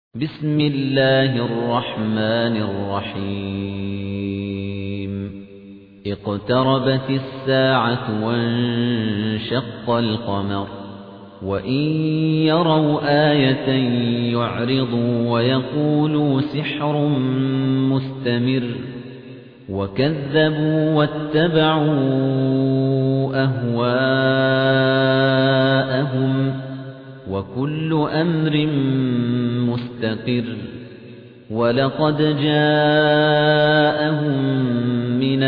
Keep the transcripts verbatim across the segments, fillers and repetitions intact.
بسم الله الرحمن الرحيم اقتربت الساعة وانشق القمر وإن يروا آية يعرضوا ويقولوا سحر مستمر وكذبوا واتبعوا أهواءهم وكل أمر مستقر ولقد جاءهم من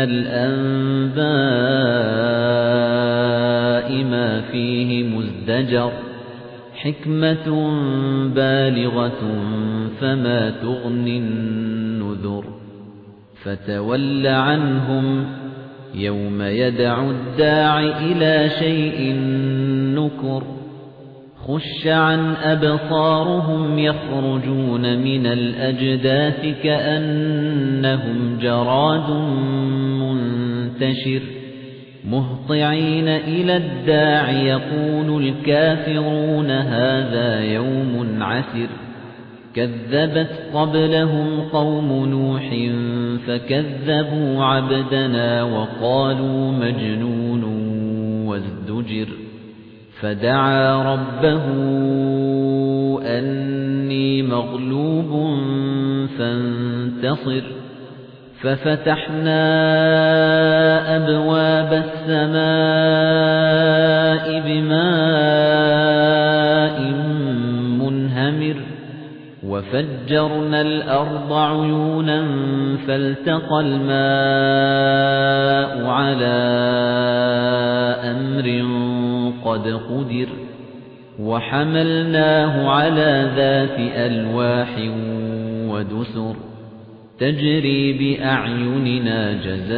الأنباء ما فيه مزدجر حكمة بالغة فما تغني النذر فتول عنهم يوم يدعو الداع إلى شيء نكر خش عن أبصارهم يخرجون من الأجداث كأنهم جراد منتشر مهطعين إلى الداع يقول الكافرون هذا يوم عسر كذبت قبلهم قوم نوح فكذبوا عبدنا وقالوا مجنون وازدجر فدعا ربه أني مغلوب فانتصر ففتحنا أبواب السماء بماء منهمر وفجرنا الأرض عيونا فالتقى الماء على أمر قد قدر وحملناه على ذات ألواح ودسر تجري بأعيننا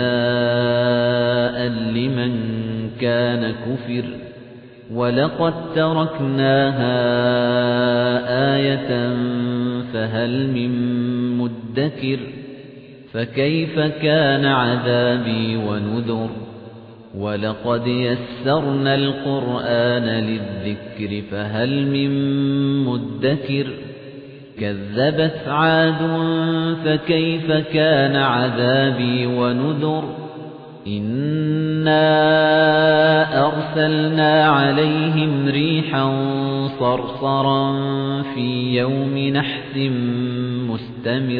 جزاء لمن كان كفر ولقد تركناها آية فهل من مدكر فكيف كان عذابي ونذر ولقد يسرنا القرآن للذكر فهل من مدكر كذبت عاد فكيف كان عذابي ونذر إنا أرسلنا عليهم ريحا صرصرا في يوم نحس مستمر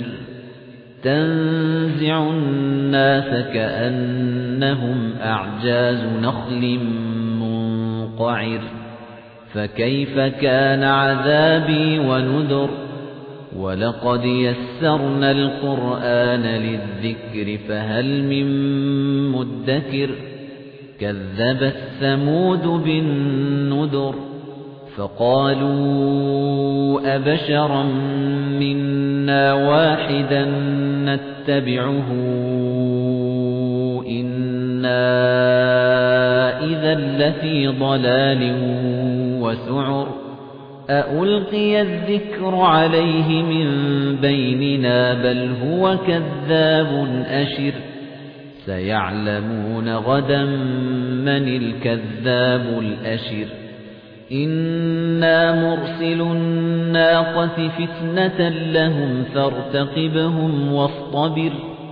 تنزع الناس كأنهم أعجاز نخل منقعر فكيف كان عذابي ونذر ولقد يسرنا القرآن للذكر فهل من مدكر كذبت ثمود بالنذر فقالوا أبشرا منا واحدا نتبعه إنا إذا لفي ضلال وسعر أألقي الذكر عليه من بيننا بل هو كذاب أشر سيعلمون غدا من الكذاب الأشر إنا مرسل الناقة فتنة لهم فارتقبهم واصطبر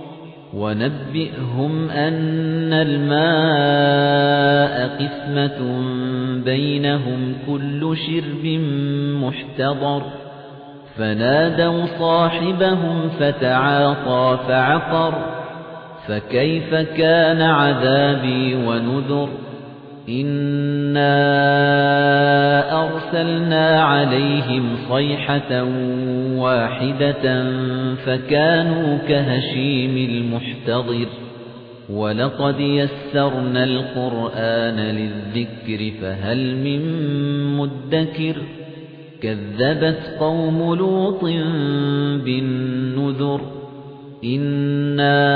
ونبئهم أن الماء قسمة بينهم كل شرب محتضر فنادوا صاحبهم فتعاطى فعقر فكيف كان عذابي ونذر إنا أرسلنا عليهم صيحة واحدة فكانوا كهشيم المحتضر ولقد يسرنا القرآن للذكر فهل من مدكر كذبت قوم لوط بالنذر إنا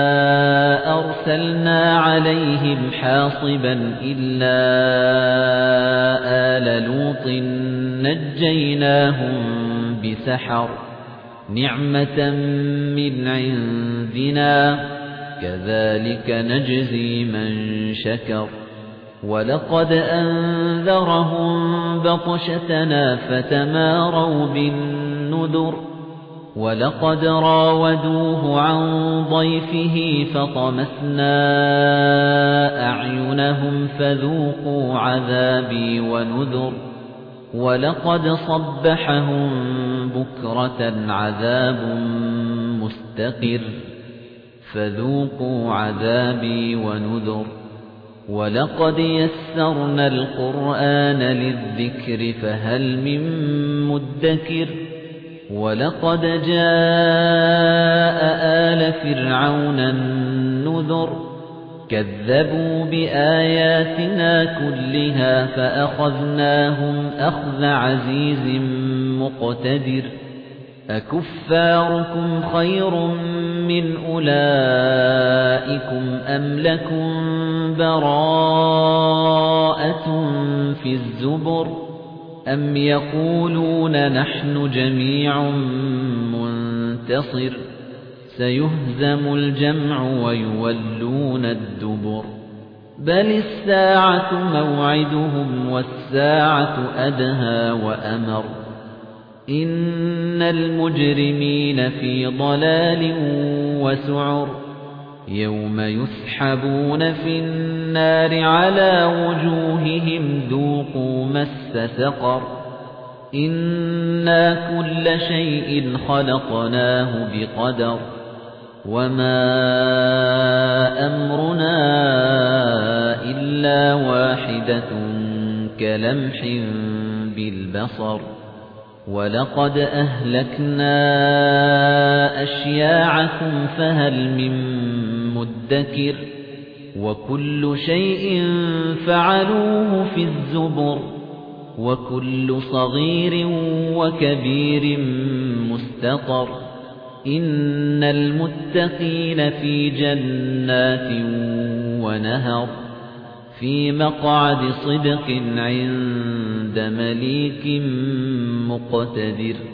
أرسلنا عليهم حاصبا إلا آل لوط نجيناهم بسحر نعمة من عندنا كذلك نجزي من شكر وَلَقَدْ أَنذَرَهُم بَطْشَتَنَا فَتَمَارَوْا بِالنُّذُرِ النُّذُرِ وَلَقَدْ رَاوَدُوهُ عَن ضَيْفِهِ فَطَمَسْنَا أَعْيُنَهُمْ فَذُوقُوا عَذَابِي وَنُذُرِ وَلَقَدْ صَبَّحَهُم بُكْرَةً عَذَابٌ مُسْتَقِرٌّ فَذُوقُوا عَذَابِي وَنُذُرِ وَلَقَدْ يَسَّرْنَا الْقُرْآنَ لِلذِّكْرِ فَهَلْ مِن مُّدَّكِرٍ وَلَقَدْ جَاءَ آلَ فِرْعَوْنَ النُّذُرُ كَذَّبُوا بِآيَاتِنَا كُلِّهَا فَأَخَذْنَاهُمْ أَخْذَ عَزِيزٍ مُقْتَدِرٍ أَكُفَّارُكُمْ خَيْرٌ مِّنْ أُولَئِكُمْ أَمْ لَكُمْ بَرَاءَةٌ فِي الزُّبُرِ أَمْ يَقُولُونَ نَحْنُ جَمِيعٌ مُنتَصِرٌ سَيُهْزَمُ الْجَمْعُ وَيُوَلُّونَ الدُّبُرَ بَلِ السَّاعَةُ مَوْعِدُهُمْ وَالسَّاعَةُ أَدْهَى وَأَمَرُّ إِنَّ الْمُجْرِمِينَ فِي ضَلَالٍ وَسُعُرٍ يَوْمَ يُسْحَبُونَ فِي النَّارِ عَلَى وُجُوهِهِمْ ذُوقُوا مَسَّ سَقَرَ إِنَّا كُلَّ شَيْءٍ خَلَقْنَاهُ بِقَدَرٍ وَمَا أَمْرُنَا إِلَّا وَاحِدَةٌ كَلَمْحٍ بِالْبَصَرِ وَلَقَدْ أَهْلَكْنَا أَشْيَاعَكُمْ فَهَلْ مِن مُّدَّكِرٍ وَكُلُّ شَيْءٍ فَعَلُوهُ فِي الزُّبُرِ وَكُلُّ صَغِيرٍ وَكَبِيرٍ مُسْتَطَرٍ إِنَّ الْمُتَّقِينَ فِي جَنَّاتٍ وَنَهَرٍ في مقعد صدق عند مليك مقتدر.